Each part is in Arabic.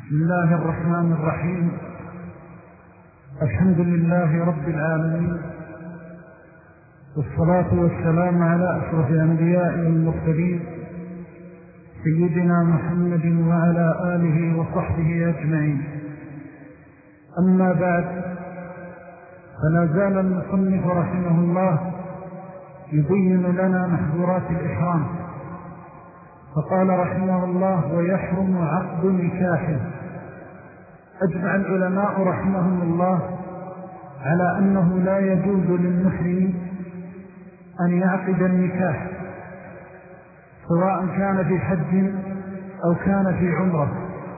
بسم الله الرحمن الرحيم. الحمد لله رب العالمين، والصلاة والسلام على أشرف الأنبياء والمرسلين سيدنا محمد وعلى آله وصحبه أجمعين. أما بعد، فلا زال المصنف رحمه الله يبين لنا محظورات الإحرام، فقال رحمه الله: ويحرم عقد نكاح. أجمع العلماء رحمهم الله على أنه لا يجوز للمحرم أن يعقد النكاح، سواء كان في حج أو كان في عمرة،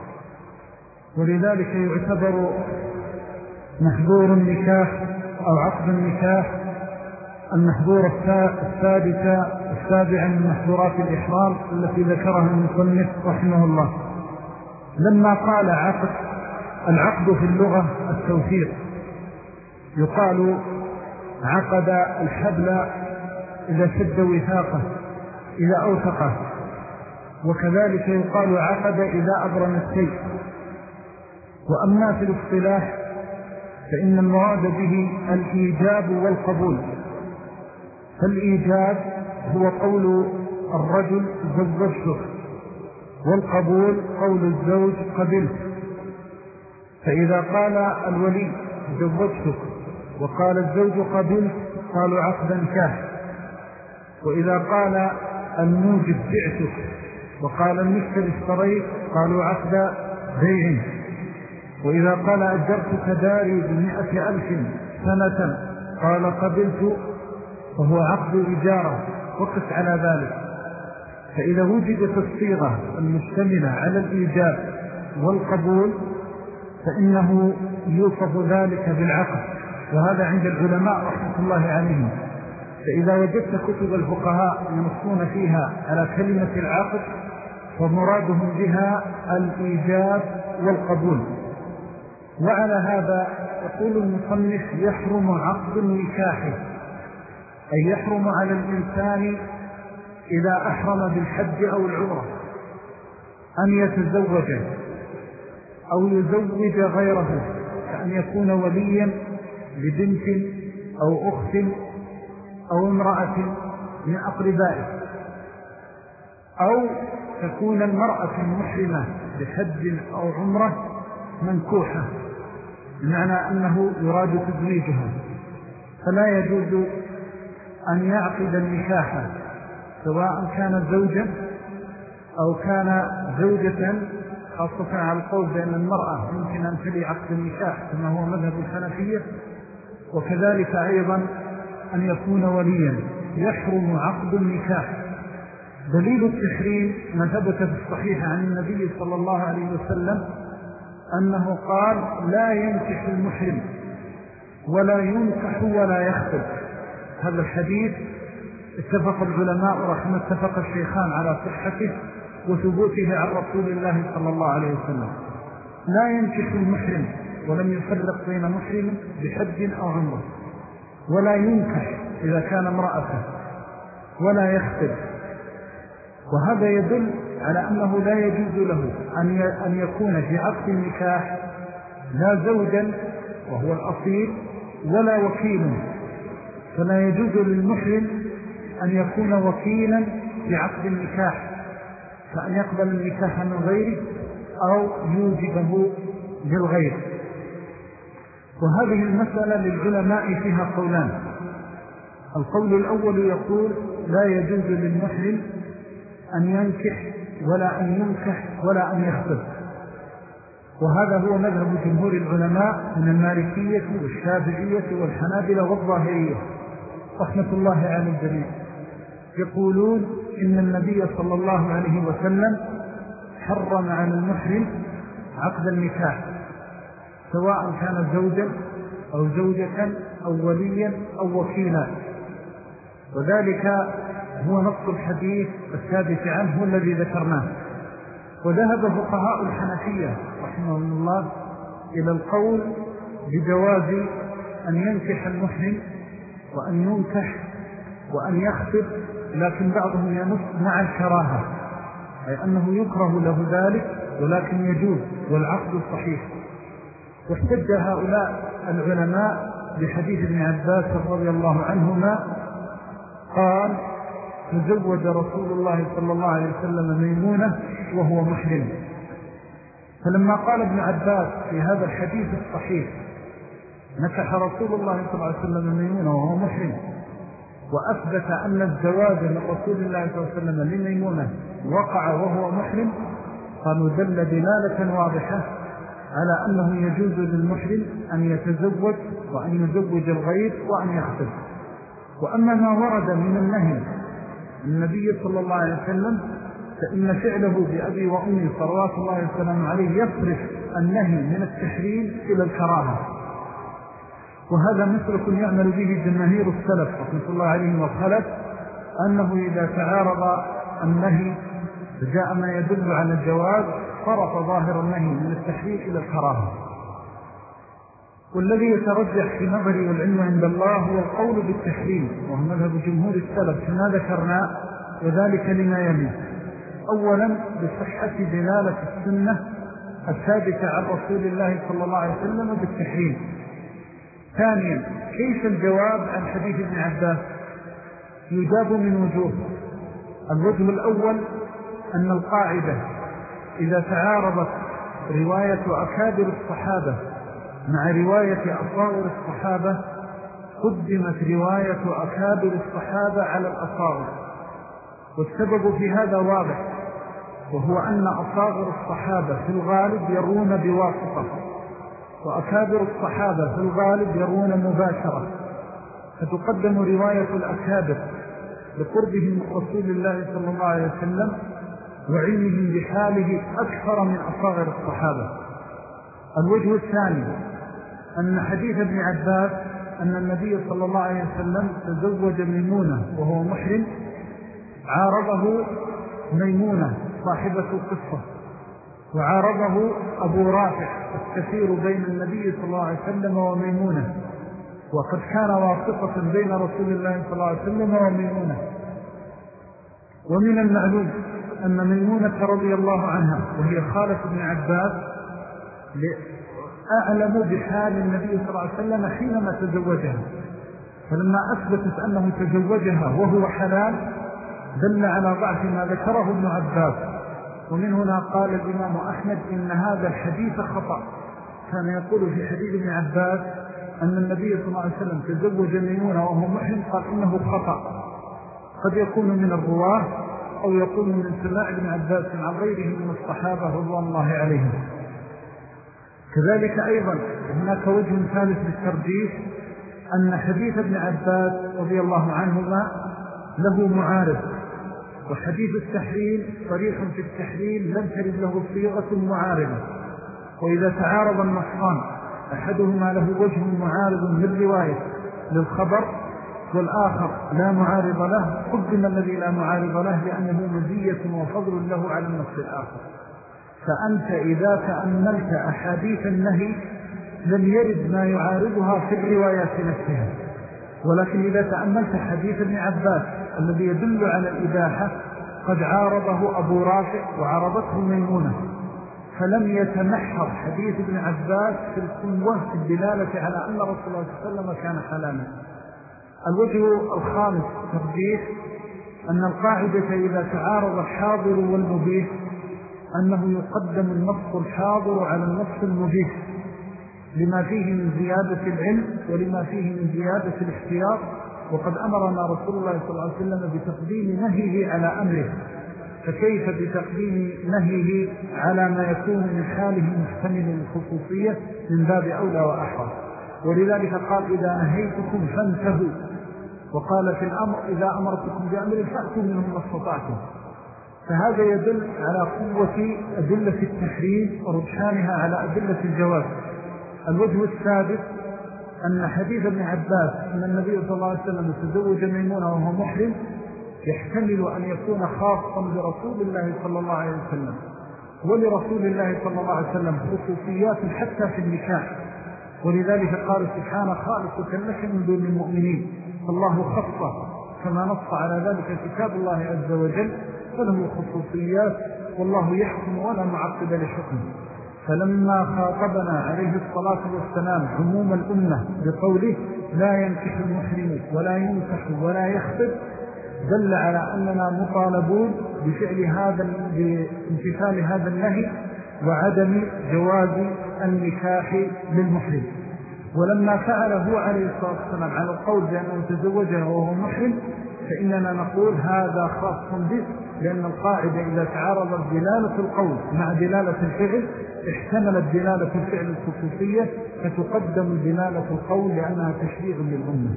ولذلك يعتبر محظور النكاح أو عقد النكاح المحظور السابع من محظورات الإحرام التي ذكرها المصنف رحمه الله. لما قال العقد في اللغة التوثيق، يقال عقد الحبل إذا شد وثاقه، إذا أوثقه، وكذلك يقال عقد إذا أبرم السيف. وأما في الاصطلاح فإن المراد به الإيجاب والقبول. فالإيجاب هو قول الرجل زوجتك، والقبول قول الزوج قبلت. فإذا قال الولي زوجتك وقال الزوج قبلت قالوا عقد نكاح، وإذا قال الموجب بعتك وقال المشتري اشتريت قالوا عقد بيع، وإذا قال أجرتك داري ب100,000 سنة قال قبلت فهو عقد إجارة، وقف على ذلك. فإذا وجدت الصيغة المشتملة على الإيجاب والقبول فإنه يوصف ذلك بالعقد، وهذا عند العلماء رحمة الله عليهم. فإذا وجدت كتب الفقهاء ينصون فيها على كلمة العقد فمرادهم بها الإيجاب والقبول. وعلى هذا يقول المصنف: يحرم عقد النكاح، أي يحرم على الإنسان إذا أحرم بالحج أو العمرة أن يتزوج أو يزوج غيره، كأن يكون وليا لبنت أو أخت أو امرأة من أقربائه، أو تكون المرأة المحرمة بحج أو عمرة منكوحة، بمعنى أنه يراد تزويجها، فلا يجوز أن يعقد النكاح سواء كان زوجا أو كان زوجة، خاصة على القول بأن المرأة يمكن أن تلي عقد النكاح كما هو مذهب الحنفية، وكذلك أيضا أن يكون وليا. يحرم عقد النكاح. دليل التحريم ما ثبت في الصحيح عن النبي صلى الله عليه وسلم أنه قال: لا ينكح المحرم ولا ينكح ولا يخطب. هذا الحديث اتفق العلماء اتفق الشيخان على صحته وثبوته عن رسول الله صلى الله عليه وسلم. لا ينكح المحرم، ولم يفرق بين محرم بحج أو عمره، ولا ينكح إذا كان امرأته، ولا يخطب. وهذا يدل على أنه لا يجوز له أن يكون في عقد النكاح لا زوجا وهو الأصيل ولا وكيل. فلا يجوز للمحرم أن يكون وكيلا في عقد النكاح، فأن يقبل النكاح من غيره أو يوجبه للغير. وهذه المسألة للعلماء فيها قولان. القول الأول يقول: لا يجوز للمحرم أن ينكح ولا أن ينكح ولا أن يخطب، وهذا هو مذهب جمهور العلماء من المالكية والشافعية والحنابلة والظاهرية رحمة الله على الجميع. يقولون إن النبي صلى الله عليه وسلم حرم على المحرم عقد النكاح، سواء كان زوجا أو زوجة أو وليا أو وكيلا، وذلك هو نص الحديث الثابت عنه الذي ذكرناه. وذهب فقهاء الحنفية رحمهم الله إلى القول بجواز أن ينكح المحرم وأن ينكح وأن يخطب، لكن بعضهم ينص مع الكراهة، أي أنه يكره له ذلك ولكن يجوز والعقد صحيح. واحتج هؤلاء العلماء بحديث ابن عباس رضي الله عنهما قال تزوج رسول الله صلى الله عليه وسلم ميمونة وهو محرم. فلما قال ابن عباس في هذا الحديث الصحيح نكح رسول الله صلى الله عليه وسلم ميمونة وهو محرم، وأثبت أن الزواج من رسول الله صلى الله عليه وسلم لميمونة وقع وهو محرم، قالوا دل دلالة واضحة على أنه يجوز للمحرم أن يتزوج وأن يزوج الغير وأن يخطب. وأما ما ورد من النهي النبي صلى الله عليه وسلم فإن فعله بأبي وأمي صلوات الله وسلم عليه يصرف النهي من التحريم إلى الكراهة، وهذا مسلك يعمل به جماهير السلف رحمة الله عليهم والخلف، أنه إذا تعارض النهي فجاء ما يدل على الجواز صرف ظاهر النهي من التحريم إلى الكراهة. والذي يترجح في نظري والعلم عند الله هو القول بالتحريم، وهو مذهب جمهور السلف كما ذكرنا، وذلك لما يلي: أولا بصحة دلالة السنة الثابتة عن رسول الله صلى الله عليه وسلم بالتحريم. ثانيا كيف الجواب عن حديث ابن عباس؟ يجاب من وجوه. الوجه الأول أن القاعدة إذا تعارضت رواية أكابر الصحابة مع رواية أصاغر الصحابة قدمت رواية أكابر الصحابة على الأصاغر، والسبب في هذا واضح، وهو أن أصاغر الصحابة في الغالب يرون بواسطة، وأكابر الصحابة في الغالب يرون مباشرة، فتقدم رواية الأكابر لقربهم من رسول الله صلى الله عليه وسلم وعلمهم بحاله أكثر من أصاغر الصحابة. الوجه الثاني أن حديث ابن عباس أن النبي صلى الله عليه وسلم تزوج ميمونة وهو محرم عارضه ميمونة صاحبة القصة، وعارضه أبو رافع الكثير بين النبي صلى الله عليه وسلم وميمونة، وقد كان واسطة بين رسول الله صلى الله عليه وسلم وميمونة. ومن المعلوم أن ميمونة رضي الله عنها وهي خالة ابن عباس أعلم بحال النبي صلى الله عليه وسلم حينما تزوجها، فلما أثبتت أنه تزوجها وهو حلال دل على ضعف ما ذكره ابن عباس. ومن هنا قال الإمام أحمد إن هذا الحديث خطأ. كان يقول في حديث ابن عباس أن النبي صلى الله عليه وسلم تزوج ميمونة وهو محرم، قال إنه خطأ، قد يكون من الرواه أو يكون من سماع ابن عباس عن غيره من الصحابة رضوان الله عليهم. كذلك أيضا هناك وجه ثالث للترجيح، أن حديث ابن عباس رضي الله عنهما له معارض، وحديث التحريم صريح في التحريم لم ترد له صيغة معارضة، وإذا تعارض النصان أحدهما له وجه معارض للرواية للخبر والآخر لا معارض له قدم الذي لا معارض له لأنه مزية وفضل له على النص الآخر. فأنت إذا تأملت أحاديث النهي لم يرد ما يعارضها في الروايات نفسها، ولكن إذا تأملت حديث ابن عباس الذي يدل على الإباحة قد عارضه أبو رافع وعارضته ميمونة، فلم يتمحر حديث ابن عباس في القوة في الدلالة على أن رسول الله صلى الله عليه وسلم كان حلالا. الوجه الخامس ترجيح أن القاعدة إذا تعارض الحاضر والمبيح أنه يقدم النص الحاضر على النص المبيح لما فيه من زيادة العلم ولما فيه من زيادة الاحتياط، وقد أمرنا رسول الله صلى الله عليه وسلم بتقديم نهيه على أمره، فكيف بتقديم نهيه على ما يكون من حاله محتمل الخصوصية من باب أولى وأحرى. ولذلك قال إذا نهيتكم فانتهوا، وقال في الأمر إذا أمرتكم بأمر فأتوا منهم ما استطعتم. فهذا يدل على قوة أدلة التحريم ورجحانها على أدلة الجواز. الوجه السادس أن حديث ابن عباس أن النبي صلى الله عليه وسلم تزوج ميمونة وهو محرم يحتمل أن يكون خاصا برسول الله صلى الله عليه وسلم، ولرسول الله صلى الله عليه وسلم خصوصيات حتى في النكاح، ولذلك قال سبحانه خالصة لك من دون المؤمنين، فالله خصه كما نص على ذلك كتاب الله عز وجل، فله خصوصيات والله يحكم ولا معقب لحكمه. فلما خاطبنا عليه الصلاة والسلام عموم الأمة بقوله لا ينكح المحرم ولا ينكح ولا يخطب، دل على أننا مطالبون بامتثال هذا النهي وعدم جواز النكاح للمحرم. ولما فعله عليه الصلاة والسلام على القول بأنه تزوجها وهو محرم، فإننا نقول هذا خاص به، لأن القاعدة إذا تعارضت دلالة القول مع دلالة الفعل احتملت دلالة الفعل الخصوصية، فتقدم دلالة القول لأنها تشريع للأمة.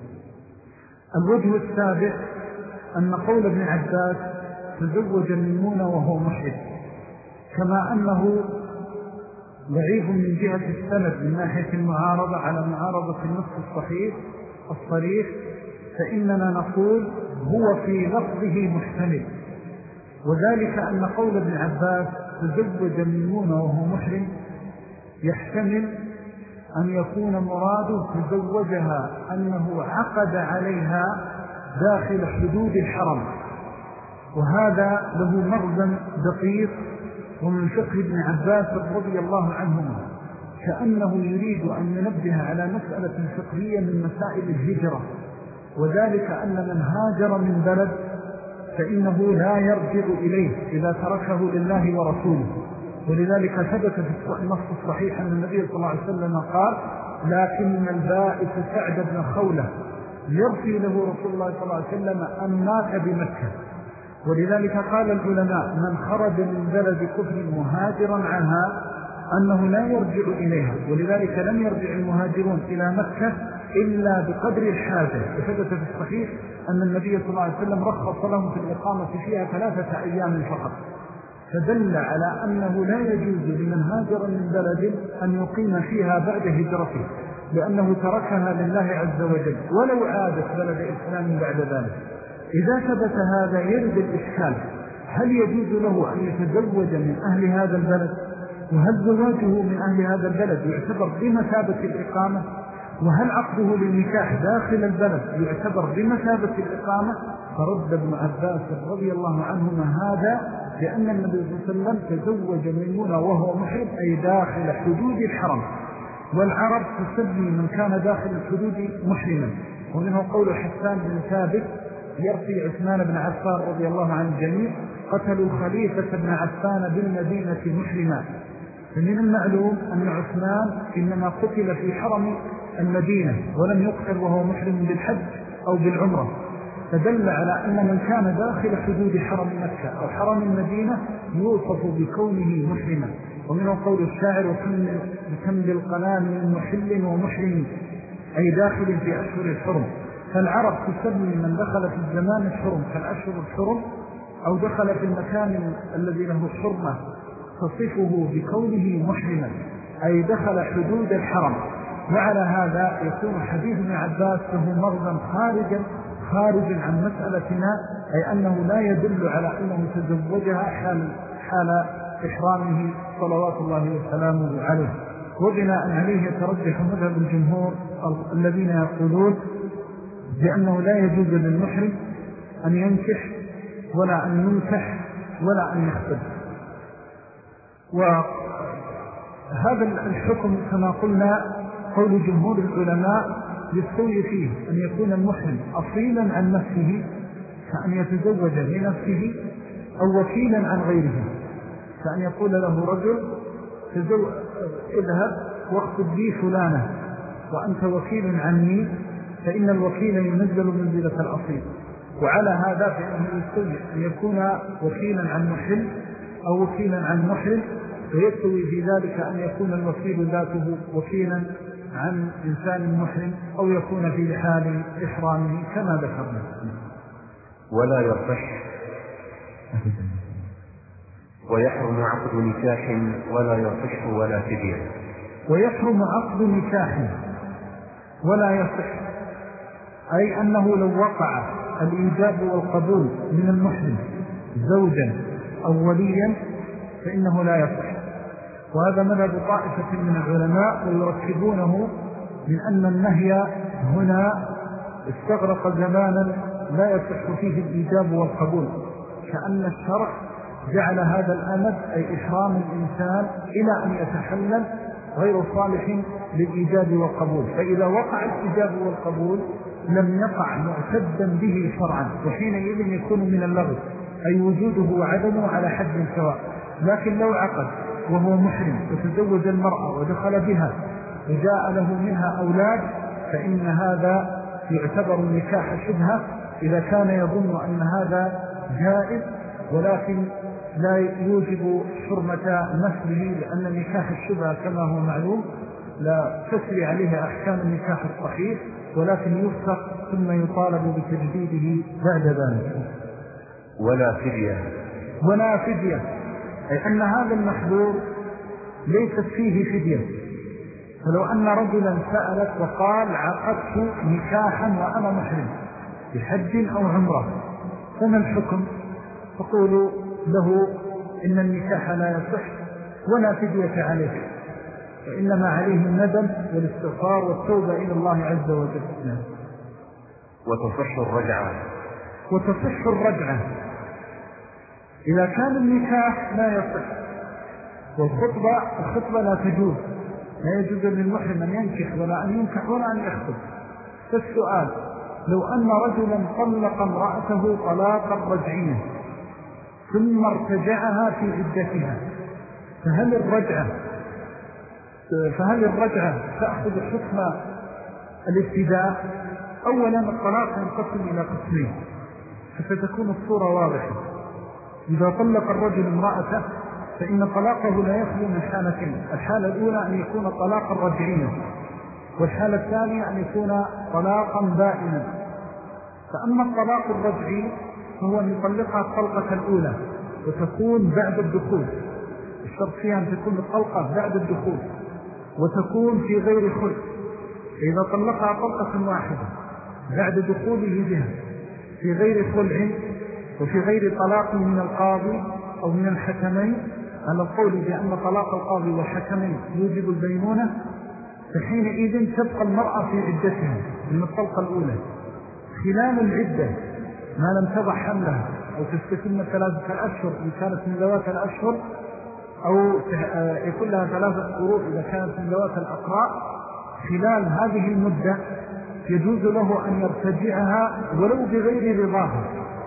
الوجه السابع أن قول ابن عباس تزوج ميمونة وهو محرم، كما أنه ضعيف من جهة السند من ناحية المعارضة على معارضة النص الصحيح الصريح، فإننا نقول هو في لفظه محتمل، وذلك أن قول ابن عباس تزوج ميمونة وهو محرم يحتمل أن يكون مراده تزوجها أنه عقد عليها داخل حدود الحرم، وهذا له مغزى دقيق ومن فقه ابن عباس رضي الله عنهما، كأنه يريد أن ينبه على مسألة فقهية من مسائل الهجرة، وذلك أن من هاجر من بلد فإنه لا يرجع إليه إذا تركه لله ورسوله. ولذلك ثبت في النص الصحيح أن النبي صلى الله عليه وسلم قال لكن البائس سعد بن خولة يرثي له رسول الله صلى الله عليه وسلم أن مات بمكة. ولذلك قال العلماء من خرج من بلد كفر مهاجرا عنها أنه لا يرجع إليها، ولذلك لم يرجع المهاجرون إلى مكة إلا بقدر الحاجة. وثبت في الصحيح أن النبي صلى الله عليه وسلم رخص لهم في الإقامة فيها 3 أيام فقط، فدل على أنه لا يجوز لمن هاجر من بلد أن يقيم فيها بعد هجرته، لأنه تركها لله عز وجل ولو عادت بلد إسلام بعد ذلك. إذا ثبت هذا يرد الإشكال، هل يجوز له أن يتزوج من أهل هذا البلد؟ وهل زواجه من أهل هذا البلد يعتبر بمثابة الإقامة؟ وهل عقده للنكاح داخل البلد يعتبر بمثابة الإقامة؟ فرد ابن عباس رضي الله عنهما هذا لأن النبي صلى الله عليه وسلم تزوج ميمونة وهو محرم، أي داخل حدود الحرم، والعرب تسمي من كان داخل الحدود محرما. ومنه قول حسان بن ثابت يرثي عثمان بن عفان رضي الله عن الجميع قتلوا خليفة بن عفان بالمدينة محرما. فمن المعلوم أن عثمان إنما قتل في حرم المدينة ولم يقتل وهو محرم بالحج أو بالعمرة، فدل على أن من كان داخل حدود حرم مكة أو حرم المدينة يوصف بكونه محرما. ومنه قول الشاعر وكم للقنان من محل ومحرم، أي داخل في أشهر الحرم. فالعرب تسمي من دخل في الزمان الحرم كالأشهر الحرم، أو دخل في المكان الذي له الحرمة تصفه بكونه محرما، أي دخل حدود الحرم. وعلى هذا يكون حديث ابن عباس له مغزى خارجا عن مسألتنا، أي أنه لا يدل على أنه تزوجها حال إحرامه صلوات الله وسلامه عليه. وبناء عليه يترجح مذهب الجمهور الذين يقولون بأنه لا يجوز للمحرم أن ينكح ولا أن ينكح ولا أن يخطب. وهذا الحكم كما قلنا قول جمهور العلماء يستوي فيه أن يكون المحرم أصيلا عن نفسه كأن يتزوج لنفسه، أو وكيلا عن غيره كأن يقول له رجل اذهب واخطب لي فلانة وأنت وكيل عني، فإن الوكيل ينزل منزلة الأصيل. وعلى هذا فإنه يستوي أن يكون وكيلا عن محرم أو وكيلا عن محرم، ويستوي في ذلك أن يكون الوكيل ذاته وكيلا عن إنسان محرم أو يكون في حال إحرامه كما ذكرنا. ولا يصح ويحرم عقد نكاح ولا يصح ولا فدية. ويحرم عقد نكاح ولا يصح، أي أنه لو وقع الإيجاب والقبول من المحرم زوجا أو وليا فإنه لا يصح. وهذا مذهب طائفة من العلماء، ويركبونه من أن النهي هنا استغرق زمانا لا يصح فيه الإيجاب والقبول، كأن الشرع جعل هذا الأمد أي إحرام الإنسان إلى أن يتحلل غير صالح للإيجاب والقبول. فإذا وقع الإيجاب والقبول لم يقع معتدا به شرعا، وحينئذ يكون من اللغو، أي وجوده وعدمه على حد سواء. لكن لو عقد وهو محرم وتزوج المرأة ودخل بها وجاء له منها أولاد فإن هذا يعتبر نكاح شبهة إذا كان يظن أن هذا جائز، ولكن لا يوجب حرمة مثله، لأن نكاح الشبهة كما هو معلوم لا تسري عليه أحكام النكاح الصحيح، ولكن يفسق ثم يطالب بتجديده بعد ذلك. ولا فدية أي أن هذا المحظور ليست فيه فدية. فلو أن رجلا سألت وقال عقدت نكاحا وأنا محرم بحج أو عمره فما الحكم؟ فقولوا له إن النكاح لا يصح ولا فدية عليه، وإنما عليه الندم والاستغفار والتوبة إلى الله عز وجل. وتصح الرجعة إذا كان النكاح لا يصح، والخطبة لا تجوز، لا يجوز للمحرم أن ينكح ولا أن ينكح ولا أن يخطب. فالسؤال لو أن رجلا طلق امرأته طلاقا رجعيا ثم ارتجعها في عدتها، فهل الرجعة تأخذ حكم الابتداء؟ أولا الطلاق ينقسم إلى قسمين، فستكون الصورة واضحة. إذا طلق الرجل امرأته فإن طلاقه لا يخلو من حالتين: الحالة الأولى أن يكون طلاقا رجعيا، والحالة الثانية أن يكون طلاقا بائنا. فأما الطلاق الرجعي فهو أن يطلقها الطلقة الأولى وتكون بعد الدخول، الشرط فيها أن تكون الطلقة بعد الدخول وتكون في غير خلع. فإذا طلقها طلقة واحدة بعد دخوله بها في غير خلع وفي غير طلاق من القاضي أو من الحكمين، على القول بأن طلاق القاضي والحكمين يوجب البينونة، فحينئذ تبقى المرأة في عدتها من الطلقة الأولى خلال العدة ما لم تضع حملها أو تستتم 3 أشهر إن كانت من ذوات الأشهر، أو يكون لها 3 قروء إذا كانت من ذوات الأقراء. خلال هذه المدة يجوز له أن يرتجعها ولو بغير رضاها.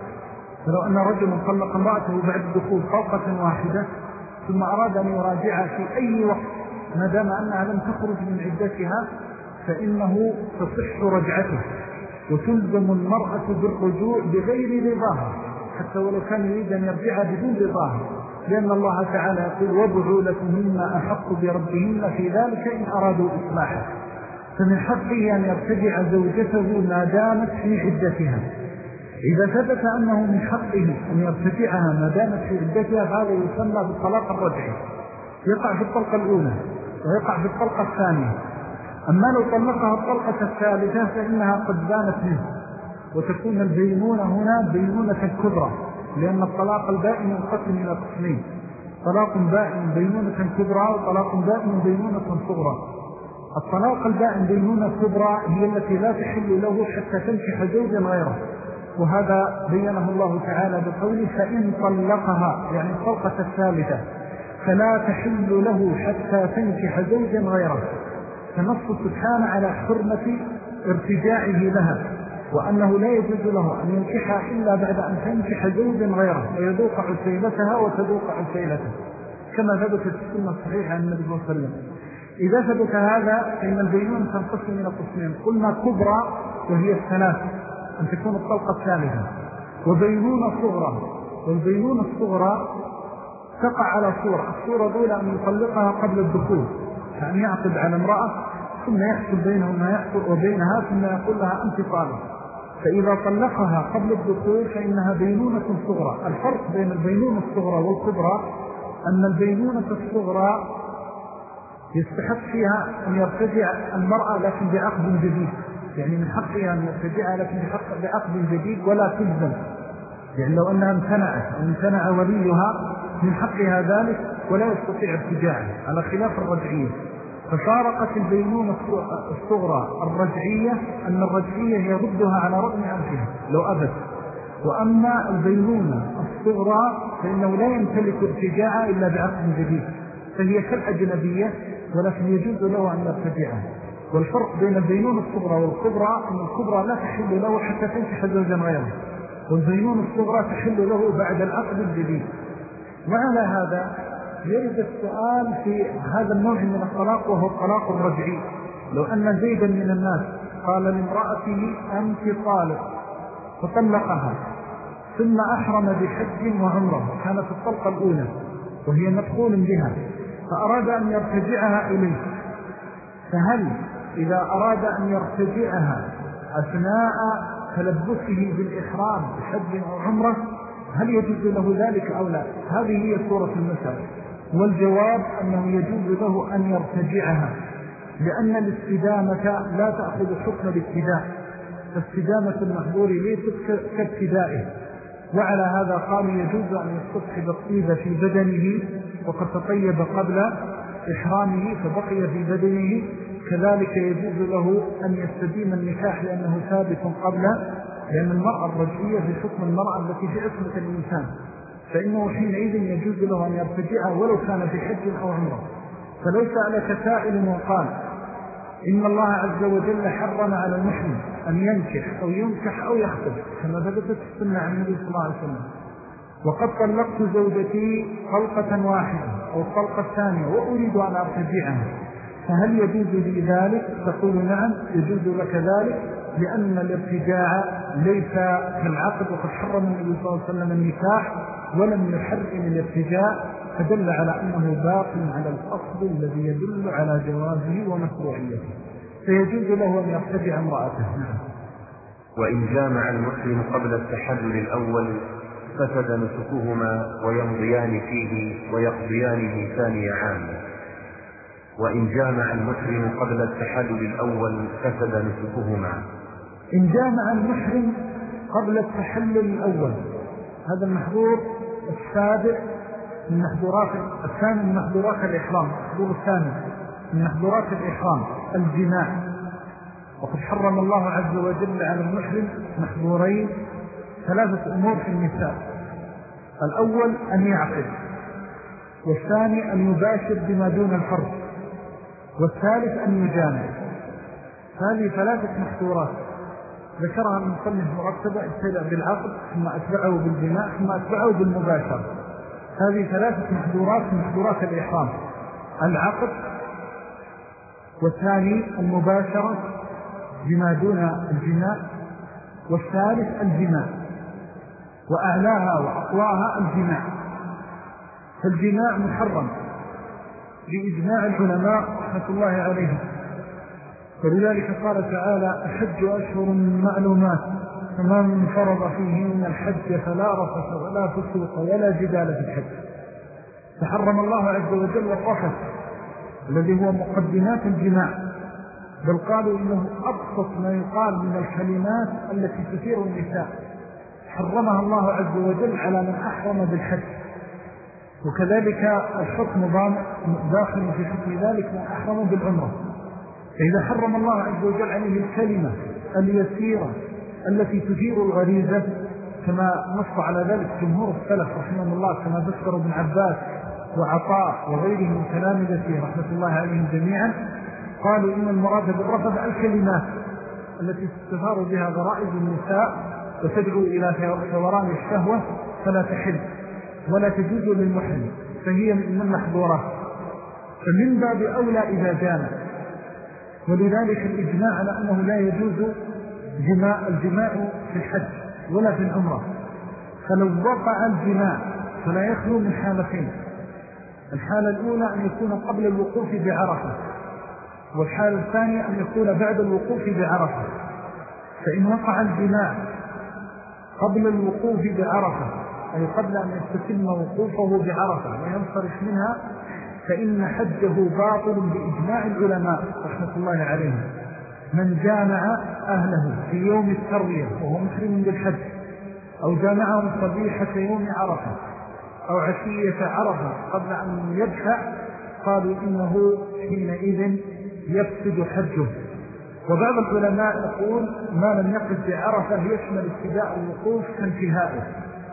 فلو أن رجل طلق امرأته بعد الدخول طلقة واحدة ثم أراد أن يراجعها في أي وقت ما دام أنها لم تخرج من عدتها فإنه تصح رجعته، وتلزم المرأة بالرجوع بغير رضاها حتى ولو كان يريد أن يرجعها بدون رضاها، لأن الله تعالى يقول: وبعولتهن أحق بربهن في ذلك إن أرادوا إصلاحا. فمن حقه أن يرتجع زوجته ما دامت في عدتها. إذا ثبت أنه من حقه أن يرتجعها ما دامت في عدتها فهذا يسمى بالطلاق الرجعي، يقع في الطلقة الأولى ويقع في الطلقة الثانية. أما لو طلقها الطلقة الثالثة فإنها قد بانت منه، وتكون البينونة هنا بينونة كبرى، لأن الطلاق البائن ينقسم إلى قسمين: طلاق بائن بينونة كبرى وطلاق بائن بينونة صغرى. الطلاق البائن بينونة كبرى هي التي لا تحل له حتى تنكح زوجا غيره، وهذا بينه الله تعالى بقوله: فإن طلقها، يعني الطلقة الثالثة، فلا تحل له حتى تنكح زوجا غيره. فنص سبحانه على حرمة ارتجاعه لها، وأنه لا يجوز له أن ينكحها إلا بعد أن تنكح زوجا غيره ويذوق عسيلتها وتذوق عسيلته، كما ثبت في السنة الصحيحة عن النبي صلى الله عليه وسلم. إذا ثبت هذا فإن البينونة تنقسم إلى قسمين: قلنا كبرى وهي 3 أن تكون الطلقة الثالثة، وبينونة صغرى. والبينونة الصغرى تقع على الصورة الأولى أن يطلقها قبل الدخول، فأن يعقد على امرأة ثم يحصل بينهم ما يحصل وبينها ثم يقول لها أنت طالق. فإذا طلقها قبل الدخول فإنها بينونة صغرى. الفرق بين البينونة الصغرى والكبرى أن البينونة الصغرى يستحق فيها أن يرتجع المرأة لكن بعقد جديد، يعني من حقها أن يرتجعها لكن بعقد جديد ولا تلزم، يعني لو أنها امتنع وليها من حقها ذلك ولا يستطيع ارتجاعها، على خلاف الرجعية. ففارقت البينونة الصغرى الرجعية أن الرجعية يردها على رغم أنفها لو أبت، وأما البينونة الصغرى فإنه لا يمتلك ارتجاعها إلا بعقد جديد، فهي كالأجنبية ولكن يجوز له أن يرتجعها. والفرق بين البينونة الصغرى والكبرى أن الكبرى لا تحل له حتى تنكح زوجا غيره، والبينونة الصغرى تحل له بعد العقد الجديد. وعلى هذا يرد السؤال في هذا النوع من الطلاق وهو الطلاق الرجعي. لو أن زيدا من الناس قال لامرأته أنت طالق فطلقها ثم أحرم بحج وعمره، كانت الطلقة الأولى وهي مدخول بها، فأراد أن يرتجعها إليه، فهل إذا أراد أن يرتجعها أثناء تلبسه بالإحرام بحج أو عمره هل يجوز له ذلك أو لا؟ هذه هي صورة المسألة، والجواب أنه يجوز له أن يرتجعها، لأن الاستدامة لا تأخذ حكم الابتداء، فاستدامة المحظور ليست كابتدائه. وعلى هذا قال يجوز أن يستصحب الطيب في بدنه وقد تطيب قبل إحرامه فبقي في بدنه، كذلك يجوز له أن يستديم النكاح لأنه ثابت قبل، لأن المرأة الرجعية في حكم المرأة التي في عصمة الإنسان، فإنه حينئذ يجوز له أن يرتجعها ولو كان في حج أو عمره. فلو سألك سائل وقال إن الله عز وجل حرم على المحرم أن ينكح أو ينكح أو يخطب كما ثبتت السنة عن النبي صلى الله عليه وسلم، وقد طلقت زوجتي طلقة واحدة أو الطلقة الثانية وأريد أن أرتجعها، فهل يجوز لي ذلك؟ تقول نعم يجوز لك ذلك، لأن الارتجاع ليس كالعقد، وقد حرم النبي صلى الله عليه وسلم النكاح ولم يحرم الارتجاع، فدل على أنه باق على الأصل الذي يدل على جوازه ومشروعيته، فيجوز له أن يرتجع امرأته. وإن جامع المسلم قبل التحلل الأول فسد نسكهما ويمضيان فيه ويقضيانه ثاني عام. وإن جامع المحرم قبل التحلل الأول فسد نسكهما. إن جامع المحرم قبل التحلل الأول، هذا المحظور السابع من محظورات الثاني من محظورات الإحرام، المحظور الثاني من محظورات الإحرام الجماع، وقد حرم الله عز وجل على المحرم محظورين، ثلاثة أمور في النساء: الأول أن يعقد، والثاني أن يباشر بما دون الفرج، والثالث أن يجامع. هذه ثلاثة محظورات ذكرها المصنف مرتبة، ابتدأ بالعقد ثم أتبعه بالجماع ثم أتبعه بالمباشرة. هذه ثلاثة محظورات من محظورات الإحرام: العقد، والثاني المباشرة بما دون الجماع، والثالث الجماع، وأعلاها وأقواها الجماع. فالجماع محرم بإجماع العلماء رحمة الله عليهم، ولذلك قال تعالى: الحج أشهر معلومات فمن فرض فيهن الحج فلا رفث ولا فسوق ولا جدال في الحج. فحرم الله عز وجل الرفث الذي هو مقدمات الجماع، بل قالوا إنه أبسط ما يقال من الكلمات التي تثير النساء، حرمها الله عز وجل على من أحرم بالحج. وكذلك الحكم داخل في حكم ذلك من أحرم بالعمرة. فإذا حرم الله عز وجل عليه الكلمة اليسيرة التي تثير الغريزة، كما نص على ذلك جمهور السلف رحمه الله، كما ذكر ابن عباس وعطاء وغيرهم من تلامذته رحمة الله عليهم جميعا، قالوا إن المراد بالرفض الكلمات التي تثار بها غرائز النساء وتدعو إلى ثوران الشهوة، فلا تحل ولا تجوز للمحرم، فهي من المحظورات، فمن باب أولى إذا جامع. ولذلك الإجماع على أنه لا يجوز الجماع في الحج ولا في العمرة. فلو وقع الجماع فلا يخلو من حالتين: الحالة الأولى أن يكون قبل الوقوف بعرفة، والحالة الثانية أن يكون بعد الوقوف بعرفة. فإن وقع الجماع قبل الوقوف بعرفة، أي قبل أن يستتم وقوفه بعرفة وينصرف منها، فإن حجه باطل بإجماع العلماء رحمة الله عليهم. من جامع أهله في يوم التروية وهو محرم بالحج، أو جامعهم صبيحة يوم عرفة أو عشية عرفة قبل أن يدفع، قالوا إنه حينئذ يفسد حجه. وبعض العلماء يقول ما لم يقف بعرفة يشمل ابتداء الوقوف كانتهائه،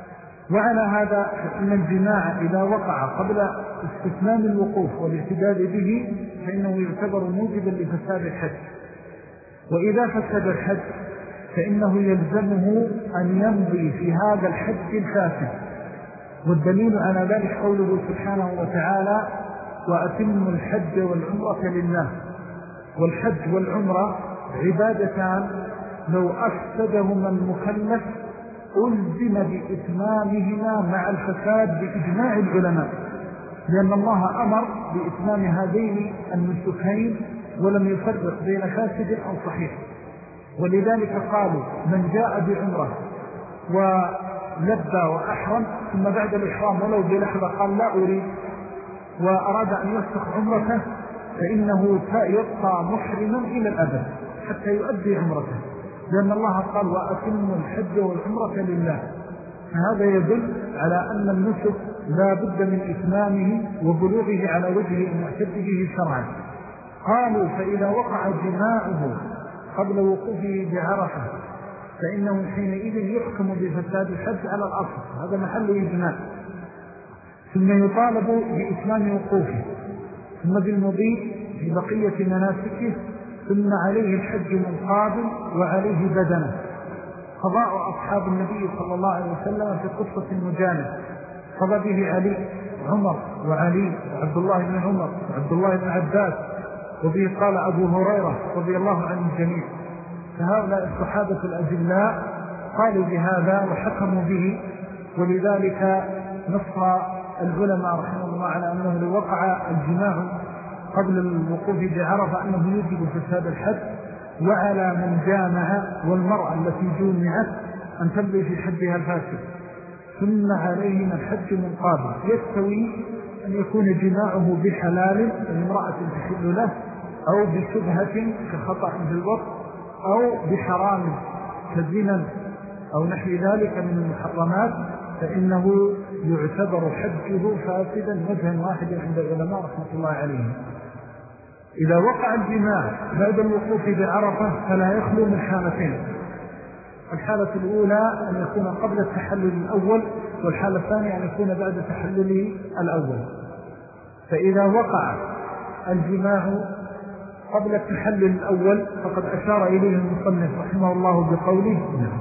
وعلى هذا فإن الجماع إذا وقع قبل استثناء الوقوف والاعتداد به فإنه يعتبر موجبا لفساد الحج، وإذا فسد الحج فإنه يلزمه أن يمضي في هذا الحج الفاسد. والدليل على ذلك قوله سبحانه وتعالى وأتموا الحج والعمرة لله. والحج والعمرة عبادتان لو أفسدهما المكلف ألزم بإتمامهما مع الفساد بإجماع العلماء، لأن الله أمر بإتمام هذين النسكين ولم يفرق بين فاسد أو صحيح. ولذلك قالوا من جاء بعمره ولبى وأحرم ثم بعد الإحرام ولو بلحظة قال لا أريد وأراد أن يفسخ عمرته فإنه يبقى محرما إلى الأبد حتى يؤدي عمرته، لأن الله قال وأتموا الحج والعمرة لله. فهذا يدل على أن النسك لا بد من إتمامه وبلوغه على وجه المعتد به شرعا. قالوا فإذا وقع جماعه قبل وقوفه بعرفة فإنه حينئذ يحكم بفساد الحج على الأصل، هذا محل إجماع، ثم يطالب بإتمام وقوفه ثم بالمضي في بقية مناسكه، ثم عليه الحج من قابل وعليه بدنه. قضاء أصحاب النبي صلى الله عليه وسلم في قصة المجانب قضى به علي عمر وعلي وعبد الله بن عمر وعبد الله بن عباس، وبه قال أبو هريرة رضي الله عنه الجميع. فهؤلاء الصحابة الأجلاء قالوا بهذا وحكموا به، ولذلك نص العلماء رحمه الله على أنه لو وقع الجماع قبل الوقوف بعرفة أنه يجب فساد الحج، وعلى من جامع والمرأة التي جمعت أن تبدي في حجها الفاسد، ثم عليه من حج من قابل. يستوي أن يكون جماعه بحلال امرأة تحل له، أو بشبهة كخطأ في الوقت، أو بحرام كالزنا أو نحو ذلك من المحرمات، فإنه يعتبر حجه فاسدا وجها واحدا عند العلماء رحمة الله عليهم. إذا وقع الجماع بعد الوقوف بعرفة فلا يخلو من حالتين: الحالة الأولى أن يكون قبل التحلل الأول، والحالة الثانية أن يكون بعد تحلله الأول. فإذا وقع الجماع قبل التحلل الأول فقد أشار إليه المصنف رحمه الله بقوله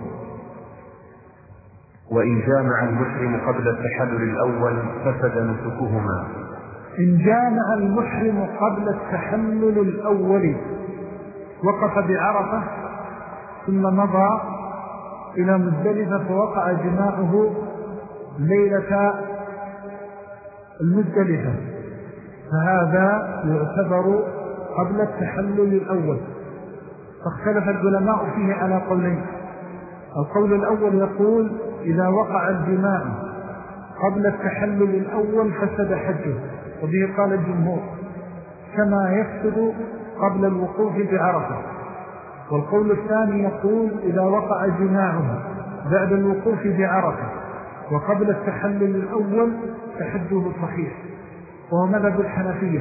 وإن جامع المحرم قبل التحلل الأول فسد نسكهما. إن جامع المحرم قبل التحلل الأول وقف بعرفة ثم مضى إلى مزدلفة فوقع جماعه ليلة المزدلفة، فهذا يعتبر قبل التحلل الأول. فاختلف العلماء فيه على قولين: القول الأول يقول إذا وقع الجماع قبل التحلل الأول فسد حجه، وبه قال الجمهور كما يفسد قبل الوقوف بعرفة. والقول الثاني يقول إذا وقع جماعه بعد الوقوف بعرفة وقبل التحلل الأول فحجه صحيح، وهو مذهب الحنفية.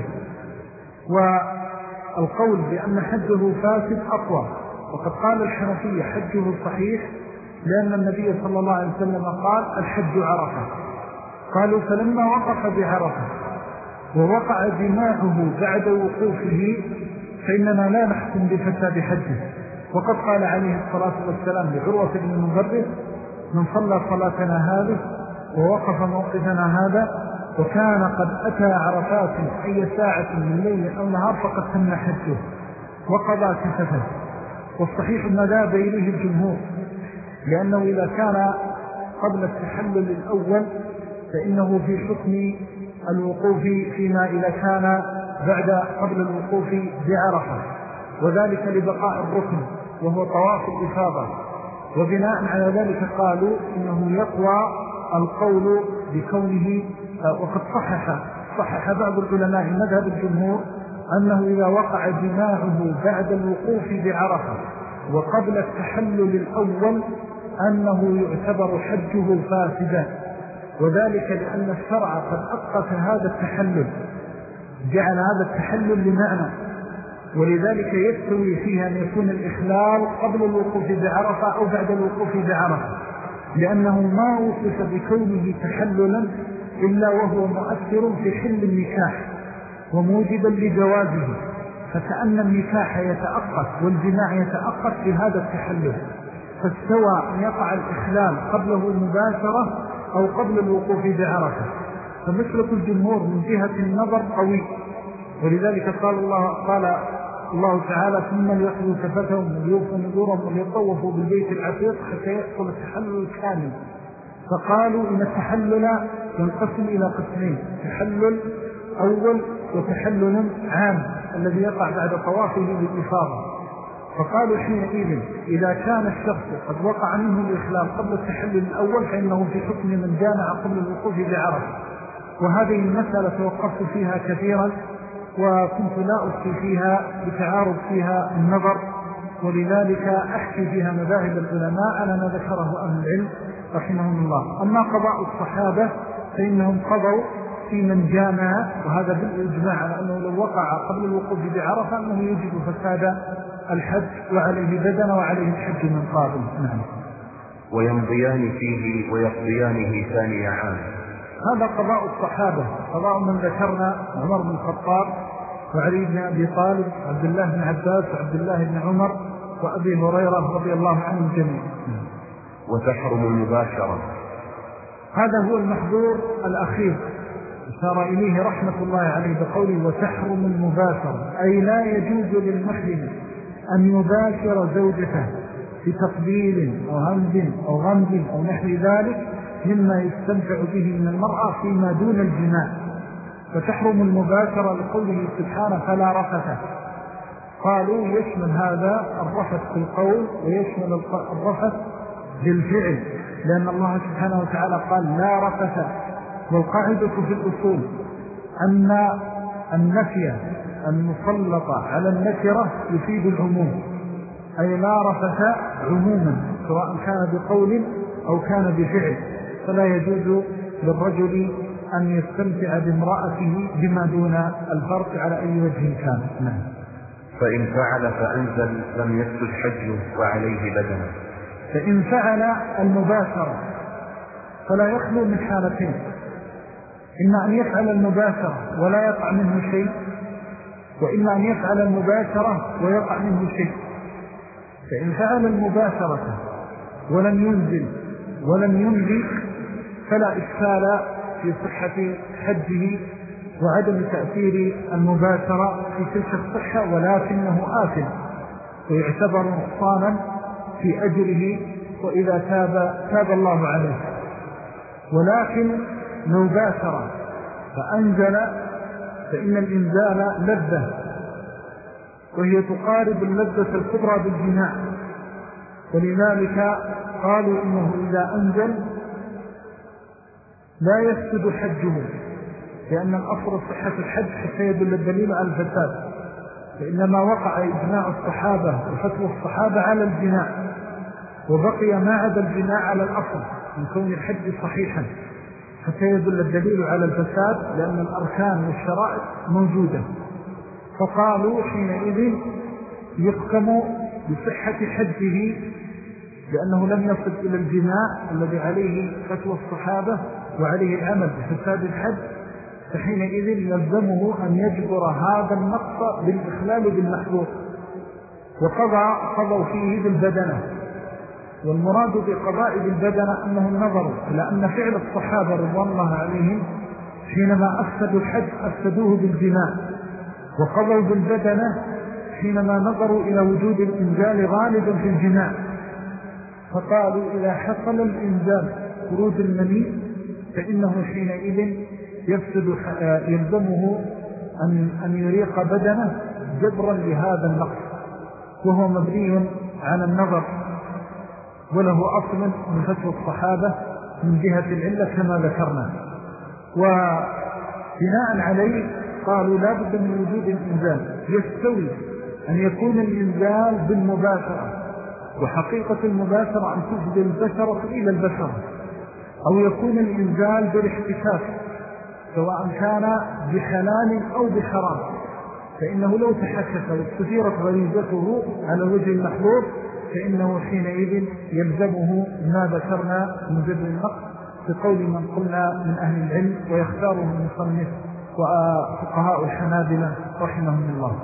والقول بأن حجه فاسد أقوى، وقد قال الحنفية حجه صحيح لأن النبي صلى الله عليه وسلم قال الحج عرفة. قالوا فلما وقف بعرفة ووقع جماعه بعد وقوفه فإننا لا نحكم بفساد حجه. وقد قال عليه الصلاة والسلام لعروة بن المبرد: من صلى صلاتنا هذه ووقف موقفنا هذا وكان قد أتى عرفات أي ساعة من ليل أو نهار فقد تم حجه وقضى كفته. والصحيح ما ذهب إليه الجمهور، لأنه إذا كان قبل التحلل الأول فإنه في حكم الوقوف فيما إذا كان قبل الوقوف بعرفة، وذلك لبقاء الركن وهو طواف الإفاضة. وبناء على ذلك قالوا إنه يقوى القول بكونه، وقد صحح بعض العلماء مذهب الجمهور أنه إذا وقع جماعه بعد الوقوف بعرفة وقبل التحلل الأول أنه يعتبر حجه فاسدا، وذلك لأن الشرع قد أقف هذا التحلل، جعل هذا التحلل لمعنى، ولذلك يستوي فيها أن يكون الإخلال قبل الوقوف بعرفة أو بعد الوقوف بعرفة. لأنه ما وصف بكونه تحللا إلا وهو مؤثر في حل النكاح وموجبا لجوازه، فكأن النكاح يتأقف والجماع يتأقف في هذا التحلل، فاستوى أن يقع الإحلال قبله المباشرة أو قبل الوقوف بعرفة. فمسلك الجمهور من جهة النظر قوي، ولذلك قال الله تعالى ثم ليأخذوا كفتهم وليوفوا نذورهم وليطوفوا بالبيت العتيق حتى يحصل التحلل الكامل. فقالوا إن التحلل ينقسم إلى قسمين، تحلل أول وتحلل عام الذي يقع بعد طوافه بالإفاضة. فقالوا حينئذ إذا كان الشخص قد وقع منه الإخلال قبل التحلل الأول فإنه في حكم من جامع قبل الوقوف بعرفة. وهذه المسألة توقفت فيها كثيرا وكنت لا أفتي فيها بتعارض فيها النظر، ولذلك أحكي فيها مذاهب العلماء على ما ذكره أهل العلم رحمهم الله. أما قضاء الصحابة فإنهم قضوا في من جامع، وهذا بالإجماع على أنه لو وقع قبل الوقوف بعرفة أنه يجب فساد الحج وعليه بدن وعليه الحج من قابل. نعم. ويمضيان فيه ويقضيانه ثاني عام. هذا قضاء الصحابة، قضاء من ذكرنا عمر بن الخطاب وعلي بن أبي طالب وعبد الله بن عباس وعبد الله بن عمر وأبي هريرة رضي الله عنهم جميعا. وتحرم المباشرة. هذا هو المحظور الأخير أشار إليه رحمة الله عليه بقوله وتحرم المباشرة، أي لا يجوز للمحرم أن يباشر زوجته بتقبيل أو همز أو غمز أو نحو ذلك مما يستمتع به من المرأة فيما دون الجماع. فتحرم المباشرة لقوله سبحانه فلا رفث. قالوا يشمل هذا الرفث في القول ويشمل الرفث بالفعل، لأن الله سبحانه وتعالى قال لا رفث. والقاعدة في الأصول أن النفي المسلطة على النكرة يفيد العموم، أي لا رفث عموما سواء كان بقول أو كان بفعل، فلا يجوز للرجل أن يستمتع بامرأته بما دون الفرق على أي وجه كان. نعم. فإن فعل فأنزل لم يفسد حجه وعليه بدنه. فإن فعل المباشرة فلا يخلو من حالتين، إما أن يفعل المباشرة ولا يقع منه شيء، وإما أن يفعل المباشرة ويقع منه شيء. فإن فعل المباشرة ولم ينزل ولم ينزل فلا إشكال في صحة حجه وعدم تأثير المباشرة في تلك الصحة، ولكنه آثم ويعتبر نقصانا في أجره، وإذا تاب الله عليه. ولكن لو باشر فأنزل فإن الإنزال لذة، وهي تقارب اللذة الكبرى بالجماع، ولذلك قالوا إنه إذا أنزل لا يفسد حجه، لأن الأصل صحة الحج حتى يدل الدليل على الفساد. فإنما وقع إجماع الصحابة وفتوى الصحابة على الجماع، وبقي ما عدا الجماع على الأصل من كون الحج صحيحا حتى يدل الدليل على الفساد، لأن الأركان والشرائط موجودة. فقالوا حينئذ يحكم بصحة حجه لأنه لم يصل إلى الجماع الذي عليه فتوى الصحابة وعليه العمل بفساد الحج، فحينئذ يلزمه أن يجبر هذا النقص بالإخلال بالمحظور. وقضوا فيه بالبدنة، والمراد بقضاء بالبدنة أنه النظر إلى أن فعل الصحابة رضوان الله عليهم حينما أفسدوا الحج أفسدوه بالجماع، وقضوا بالبدنة حينما نظروا إلى وجود الإنزال غالبا في الجماع. فقالوا إذا حصل الإنزال خروج المني فإنه حينئذ يلزمه أن يريق بدنه جبرا لهذا النقص، وهو مبني على النظر، وله أصل من فتوى الصحابة من جهة العلة كما ذكرنا. وبناء عليه قالوا لا بد من وجود الإنزال، يستوي أن يكون الإنزال بالمباشرة، وحقيقة المباشرة أن تفضي البشرة إلى البشرة، أو يكون الإنزال بالاحتكاك سواء كان بحلال أو بحرام، فإنه لو تحكك واستثيرت غريزته على وجه المحظور فإنه حينئذ يلزمه ما ذكرنا من بر النقص بقول من قلنا من أهل العلم، ويختاره المصنف وفقهاء الحنابلة رحمهم الله.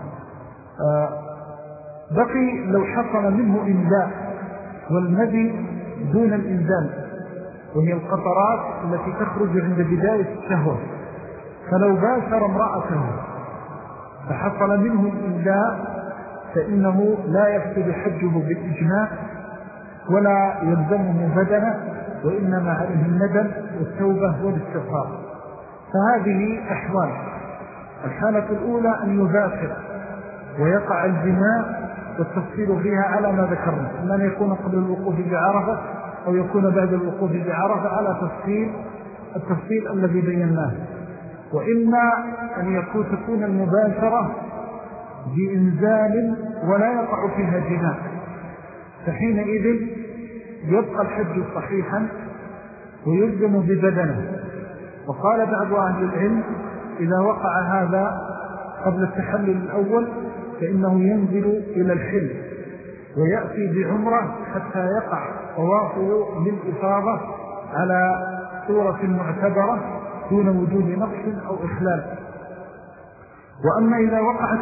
بقي لو حصل منه إنزال، والمذي دون الإنزال وهي القطرات التي تخرج عند بداية الشهوة، فلو باشر امرأته فحصل منه الإنزال فإنه لا يفسد حجه بالإجماع ولا يلزمه بدنه، وإنما عليه الندم والتوبة والاستغفار. فهذه أحوال: الحالة الأولى أن يباشر ويقع الجماع، والتفصيل فيها على ما ذكرنا، إما أن يكون قبل الوقوف بعرفة أو يكون بعد الوقوف بعرفة على التفصيل الذي بيناه، وإما أن تكون المباشرة بإنزال ولا يقع فيها جماع، فحينئذ يبقى الحج صحيحا ويلزم ببدنه. وقال بعض أهل العلم إذا وقع هذا قبل التحلل الأول فإنه ينزل إلى الحل ويأتي بعمرة حتى يقع طوافه للإفاضة على صورة معتبرة دون وجود نقص أو إخلال. وأما إذا وقعت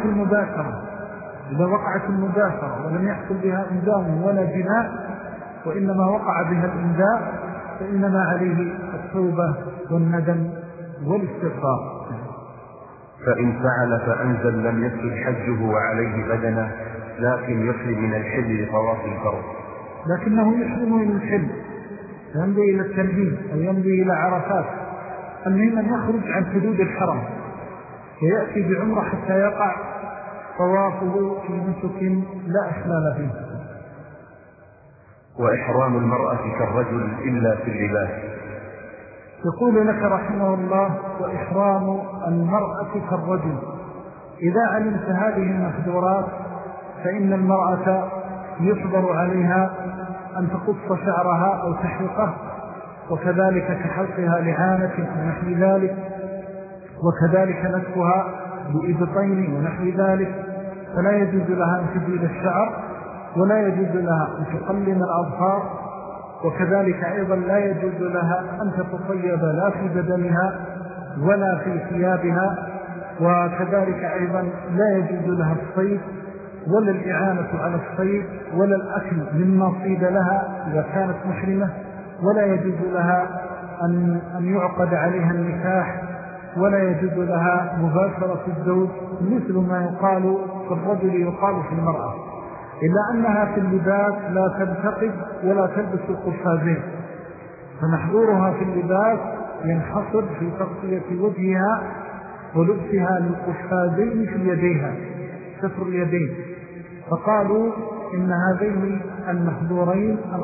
المباشرة ولم يحصل بها إنزال ولا جماع، وإنما وقع بها الإنزال، فإنما عليه التوبة والندم والاستغفار. فإن فعل فأنزل لم يفسد حجه وعليه بدنه، لكن يحرم من الحل لطواف الفرض. لكنه يحرم من الحل، يمضي إلى التنعيم أو يمضي إلى عرفات، المهم أن يخرج عن حدود الحرم ويأتي بعمرة حتى يقع طوافه في نسك لا إخلال فيه. وإحرام المرأة كالرجل إلا في اللباس. يقول لك رحمه الله: وإحرام المرأة كالرجل. إذا علمت هذه المحذورات فإن المرأة يصبر عليها أن تقص شعرها أو تحلقه، وكذلك كحلقها لعانة ونحو ذلك، وكذلك نتفها بإبطين ونحو ذلك، فلا يجوز لها أن تزيل الشعر، ولا يجوز لها أن تقلم الأظفار، وكذلك أيضا لا يجوز لها أن تتطيب لا في بدنها ولا في ثيابها، وكذلك أيضا لا يجوز لها الصيد ولا الإعانة على الصيد ولا الأكل مما صيد لها إذا كانت محرمة، ولا يجوز لها أن يعقد عليها النكاح، ولا يجوز لها مباشرة الزوج مثل ما يقال في الرجل يقال في المرأة، إلا أنها في اللباس لا تنتقد ولا تلبس القفازين، فمحظورها في اللباس ينحصر في تغطية وجهها ولبسها للقفازين في يديها، ستر اليدين. فقالوا إن هذين المحظورين